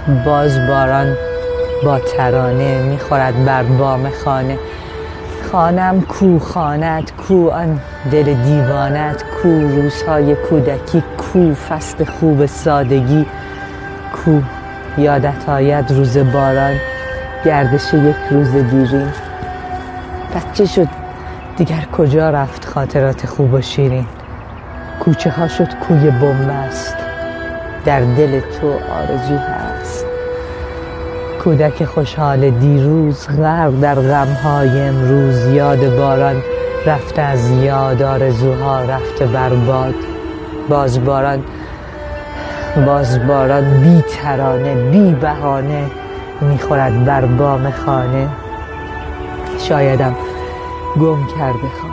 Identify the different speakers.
Speaker 1: باز باران با ترانه میخورد بر بام خانه. خانم کو، خانت کو، آن دل دیوانت کو، روزهای کودکی کو، فصل خوب سادگی کو. یادت آید روز باران، گردش یک روز دیرین. پس چه شد دیگر کجا رفت خاطرات خوب و شیرین؟ کوچه ها شد کوی بن‌بست، در دل تو آرزو هست. کودک خوشحال دیروز غرق در غم‌های امروز. یاد باران رفته از یاد، آرزوها رفته بر باد. باز باران بی ترانه بی بهانه میخورد بر بام خانه. شایدم گم کرده خانه.